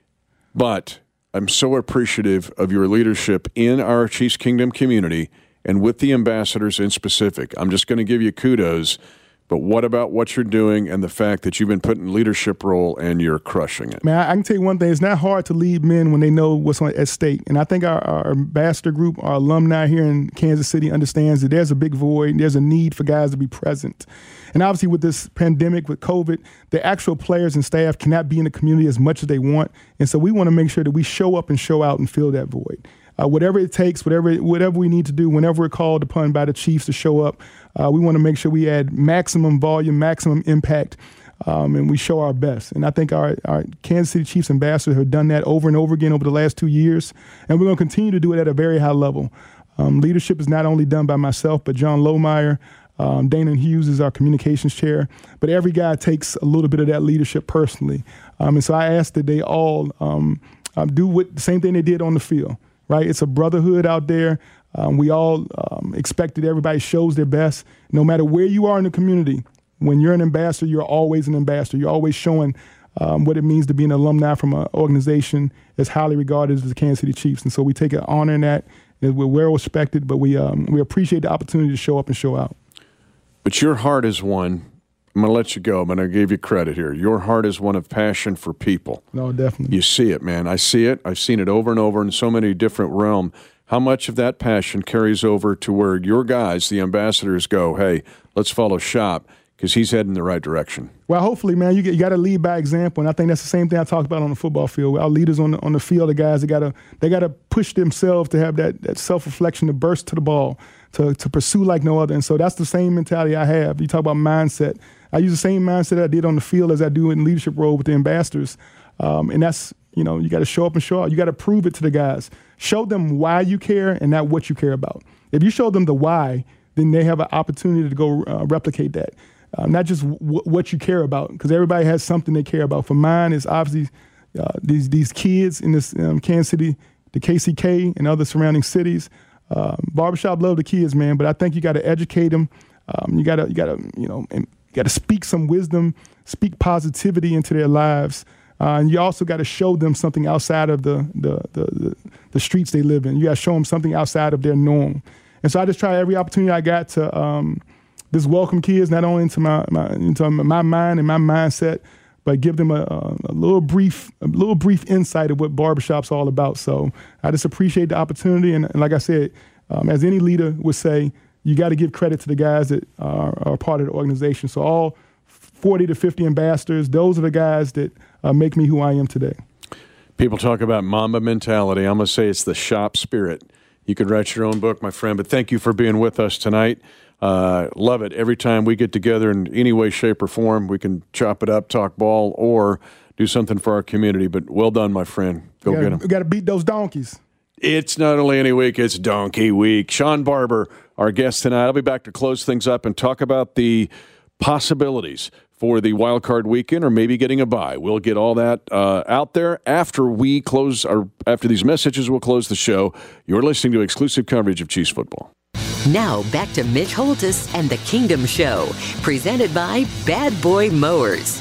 But I'm so appreciative of your leadership in our Chiefs Kingdom community and with the ambassadors in specific. I'm just going to give you kudos. But what about what you're doing and the fact that you've been put in a leadership role and you're crushing it? Man, I can tell you one thing. It's not hard to lead men when they know what's on, at stake. And I think our, our ambassador group, our alumni here in Kansas City understands that there's a big void. There's a need for guys to be present. And obviously with this pandemic, with COVID, the actual players and staff cannot be in the community as much as they want. And so we want to make sure that we show up and show out and fill that void. Uh, whatever it takes, whatever whatever we need to do, whenever we're called upon by the Chiefs to show up, uh, we want to make sure we add maximum volume, maximum impact, um, and we show our best. And I think our, our Kansas City Chiefs ambassadors have done that over and over again over the last two years, and we're going to continue to do it at a very high level. Um, leadership is not only done by myself, but John Lohmeyer, um, Dana Hughes is our communications chair, but every guy takes a little bit of that leadership personally. Um, and so I ask that they all um, uh, do what, the same thing they did on the field. Right, it's a brotherhood out there. Um, we all um, expect that everybody shows their best. No matter where you are in the community, when you're an ambassador, you're always an ambassador. You're always showing um, what it means to be an alumni from an organization as highly regarded as the Kansas City Chiefs. And so we take an honor in that. We're well respected, but we um, we appreciate the opportunity to show up and show out. But your heart is one. I'm going to let you go. I'm going to give you credit here. Your heart is one of passion for people. No, definitely. You see it, man. I see it. I've seen it over and over in so many different realms. How much of that passion carries over to where your guys, the ambassadors, go, hey, let's follow Shop because he's heading in the right direction? Well, hopefully, man, you, get, you got to lead by example, and I think that's the same thing I talked about on the football field. Our leaders on the, on the field, the guys, they got to they got to push themselves to have that, that self-reflection, to burst to the ball, to, to pursue like no other. And so that's the same mentality I have. You talk about mindset. I use the same mindset I did on the field as I do in leadership role with the ambassadors. Um, and that's, you know, you got to show up and show out. You got to prove it to the guys. Show them why you care and not what you care about. If you show them the why, then they have an opportunity to go uh, replicate that. Uh, not just w- what you care about, because everybody has something they care about. For mine, it's obviously uh, these these kids in this um, Kansas City, the K C K and other surrounding cities. Uh, barbershop love the kids, man, but I think you got to educate them. Um, you got to, you got to, you know, and, you got to speak some wisdom, speak positivity into their lives, uh, and you also got to show them something outside of the the, the the the streets they live in. You got to show them something outside of their norm. And so I just try every opportunity I got to um, just welcome kids not only into my, my into my mind and my mindset, but give them a, a, a little brief a little brief insight of what barbershop's all about. So I just appreciate the opportunity, and, and like I said, um, as any leader would say, you got to give credit to the guys that are, are part of the organization. So all forty to fifty ambassadors, those are the guys that uh, make me who I am today. People talk about Mamba mentality. I'm going to say it's the Shop spirit. You could write your own book, my friend, but thank you for being with us tonight. Uh, love it. Every time we get together in any way, shape, or form, we can chop it up, talk ball, or do something for our community. But well done, my friend. Go gotta, get them. We got to beat those donkeys. It's not only any week, it's Donkey Week. Sean Barber, our guest tonight. I'll be back to close things up and talk about the possibilities for the wild card weekend or maybe getting a bye. We'll get all that uh, out there after we close, or after these messages, we'll close the show. You're listening to exclusive coverage of Chiefs football. Now back to Mitch Holthus and the Kingdom Show, presented by Bad Boy Mowers.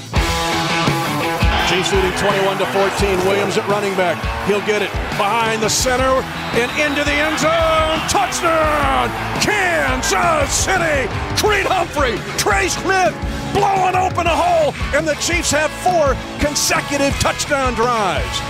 Chiefs leading twenty-one to fourteen. Williams at running back. He'll get it behind the center and into the end zone. Touchdown! Kansas City! Creed Humphrey, Trey Smith blowing open a hole, and the Chiefs have four consecutive touchdown drives.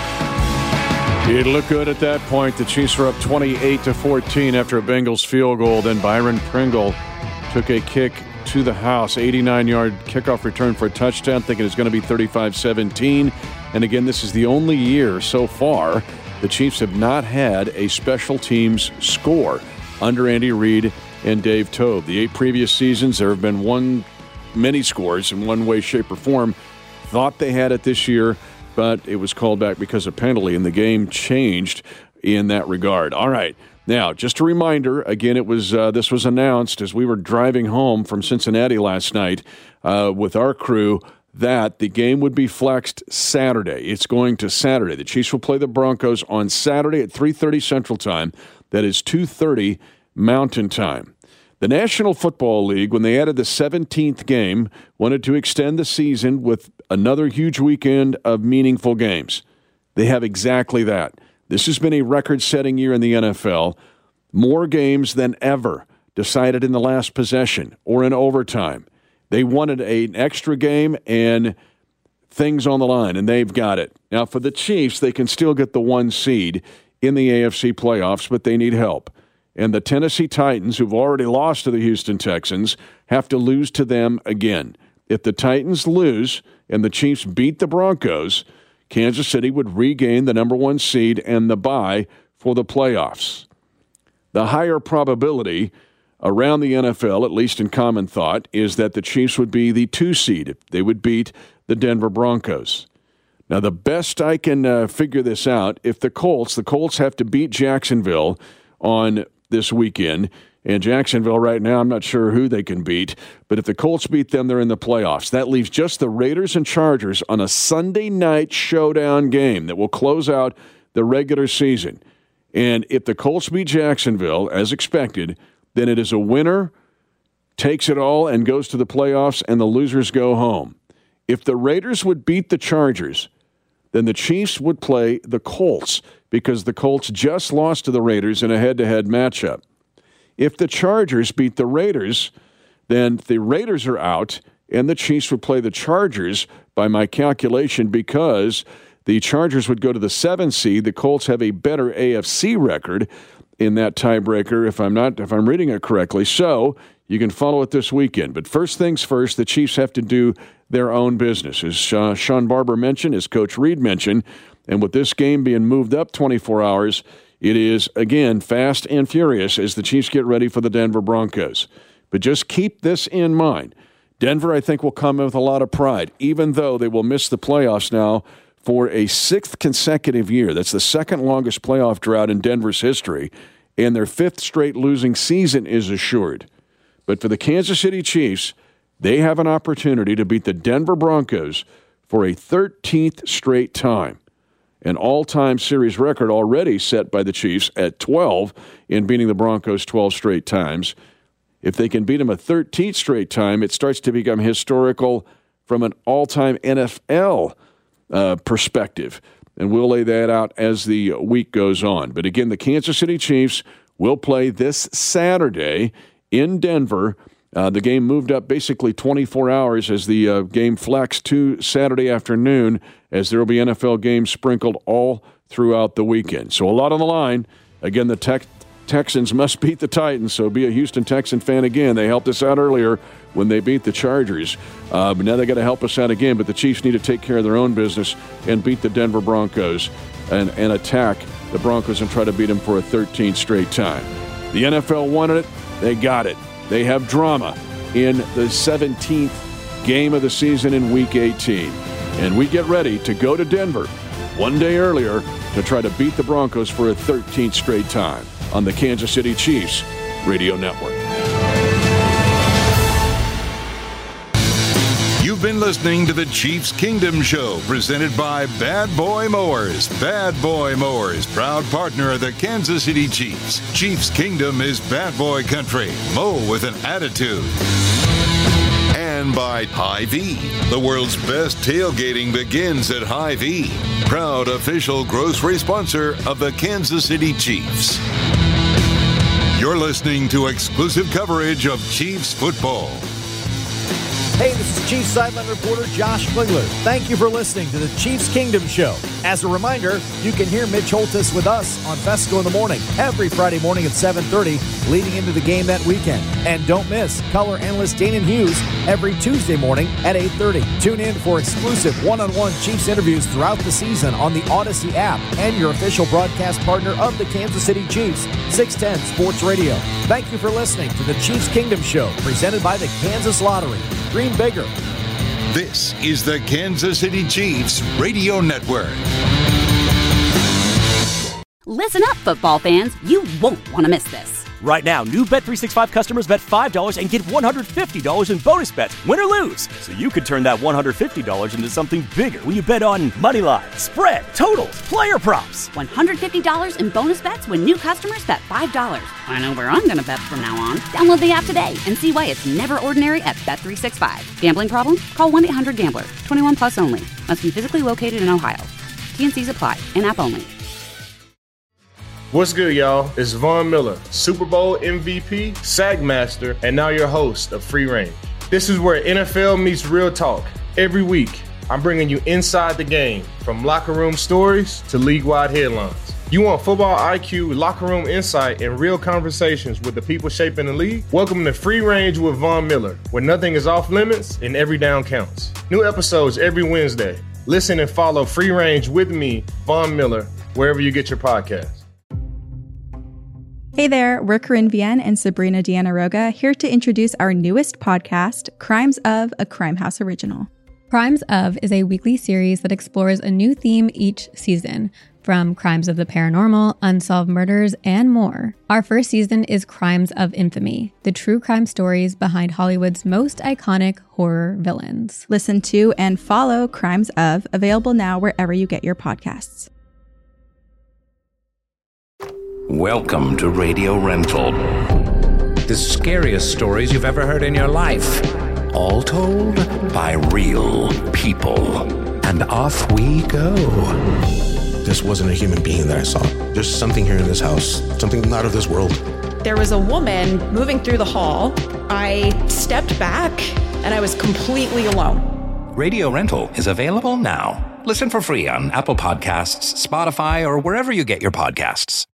It looked good at that point. The Chiefs were up twenty-eight to fourteen after a Bengals field goal. Then Byron Pringle took a kick to the house, eighty-nine-yard kickoff return for a touchdown, thinking it's going to be thirty-five seventeen. And again, this is the only year so far the Chiefs have not had a special teams score under Andy Reid and Dave Toub. The eight previous seasons, there have been one many scores in one way, shape, or form. Thought they had it this year, but it was called back because of penalty, and the game changed in that regard. All right. Now, just a reminder, again, it was uh, this was announced as we were driving home from Cincinnati last night uh, with our crew that the game would be flexed Saturday. It's going to Saturday. The Chiefs will play the Broncos on Saturday at three thirty Central Time. That is two thirty Mountain Time. The National Football League, when they added the seventeenth game, wanted to extend the season with another huge weekend of meaningful games. They have exactly that. This has been a record-setting year in the N F L. More games than ever decided in the last possession or in overtime. They wanted an extra game and things on the line, and they've got it. Now, for the Chiefs, they can still get the one seed in the A F C playoffs, but they need help. And the Tennessee Titans, who've already lost to the Houston Texans, have to lose to them again. If the Titans lose and the Chiefs beat the Broncos, Kansas City would regain the number one seed and the bye for the playoffs. The higher probability around the N F L, at least in common thought, is that the Chiefs would be the two seed. They would beat the Denver Broncos. Now, the best I can uh, figure this out, if the Colts, the Colts have to beat Jacksonville on this weekend, and Jacksonville right now, I'm not sure who they can beat, but if the Colts beat them, they're in the playoffs. That leaves just the Raiders and Chargers on a Sunday night showdown game that will close out the regular season. And if the Colts beat Jacksonville, as expected, then it is a winner, takes it all, and goes to the playoffs, and the losers go home. If the Raiders would beat the Chargers, then the Chiefs would play the Colts because the Colts just lost to the Raiders in a head-to-head matchup. If the Chargers beat the Raiders, then the Raiders are out, and the Chiefs would play the Chargers by my calculation because the Chargers would go to the seventh seed. The Colts have a better A F C record in that tiebreaker, if I'm not, if I'm reading it correctly. So you can follow it this weekend. But first things first, the Chiefs have to do their own business. As uh, Sean Barber mentioned, as Coach Reed mentioned, and with this game being moved up twenty-four hours, it is, again, fast and furious as the Chiefs get ready for the Denver Broncos. But just keep this in mind. Denver, I think, will come in with a lot of pride, even though they will miss the playoffs now for a sixth consecutive year. That's the second longest playoff drought in Denver's history, and their fifth straight losing season is assured. But for the Kansas City Chiefs, they have an opportunity to beat the Denver Broncos for a thirteenth straight time. An all-time series record already set by the Chiefs at twelve in beating the Broncos twelve straight times. If they can beat them a thirteenth straight time, it starts to become historical from an all-time N F L uh, perspective. And we'll lay that out as the week goes on. But again, the Kansas City Chiefs will play this Saturday in Denver. Uh, the game moved up basically twenty-four hours as the uh, game flexed to Saturday afternoon, as there will be N F L games sprinkled all throughout the weekend. So a lot on the line. Again, the Tex- Texans must beat the Titans, so be a Houston Texan fan again. They helped us out earlier when they beat the Chargers. Uh, but now they got to help us out again. But the Chiefs need to take care of their own business and beat the Denver Broncos and, and attack the Broncos and try to beat them for a thirteenth straight time. The N F L wanted it. They got it. They have drama in the seventeenth game of the season in Week eighteen. And we get ready to go to Denver one day earlier to try to beat the Broncos for a thirteenth straight time on the Kansas City Chiefs Radio Network. You've been listening to the Chiefs Kingdom Show, presented by Bad Boy Mowers. Bad Boy Mowers, proud partner of the Kansas City Chiefs. Chiefs Kingdom is bad boy country. Mow with an attitude. And by Hy-Vee. The world's best tailgating begins at Hy-Vee. Proud official grocery sponsor of the Kansas City Chiefs. You're listening to exclusive coverage of Chiefs football. Hey, this is Chiefs sideline reporter Josh Klingler. Thank you for listening to the Chiefs Kingdom Show. As a reminder, you can hear Mitch Holthus with us on Fesco in the Morning every Friday morning at seven thirty, leading into the game that weekend. And don't miss color analyst Danon Hughes every Tuesday morning at eight thirty. Tune in for exclusive one-on-one Chiefs interviews throughout the season on the Odyssey app and your official broadcast partner of the Kansas City Chiefs, six ten Sports Radio. Thank you for listening to the Chiefs Kingdom Show, presented by the Kansas Lottery. Dream bigger. This is the Kansas City Chiefs Radio Network. Listen up, football fans. You won't want to miss this. Right now, new Bet three sixty-five customers bet five dollars and get one hundred fifty dollars in bonus bets, win or lose. So you could turn that one hundred fifty dollars into something bigger when you bet on money line, spread, totals, player props. one hundred fifty dollars in bonus bets when new customers bet five dollars. I know where I'm going to bet from now on. Download the app today and see why it's never ordinary at Bet three sixty-five. Gambling problem? Call one eight hundred gambler. twenty-one plus only. Must be physically located in Ohio. T N Cs apply. In-app only. What's good, y'all? It's Von Miller, Super Bowl M V P, SAG Master, and now your host of Free Range. This is where N F L meets real talk. Every week, I'm bringing you inside the game, from locker room stories to league-wide headlines. You want football I Q, locker room insight, and real conversations with the people shaping the league? Welcome to Free Range with Von Miller, where nothing is off limits and every down counts. New episodes every Wednesday. Listen and follow Free Range with me, Von Miller, wherever you get your podcasts. Hey there, we're Corinne Vienne and Sabrina Deanna Roga, here to introduce our newest podcast, Crimes of, a Crime House original. Crimes of is a weekly series that explores a new theme each season, from crimes of the paranormal, unsolved murders, and more. Our first season is Crimes of Infamy, the true crime stories behind Hollywood's most iconic horror villains. Listen to and follow Crimes of, available now wherever you get your podcasts. Welcome to Radio Rental. The scariest stories you've ever heard in your life. All told by real people. And off we go. This wasn't a human being that I saw. There's something here in this house. Something not of this world. There was a woman moving through the hall. I stepped back and I was completely alone. Radio Rental is available now. Listen for free on Apple Podcasts, Spotify, or wherever you get your podcasts.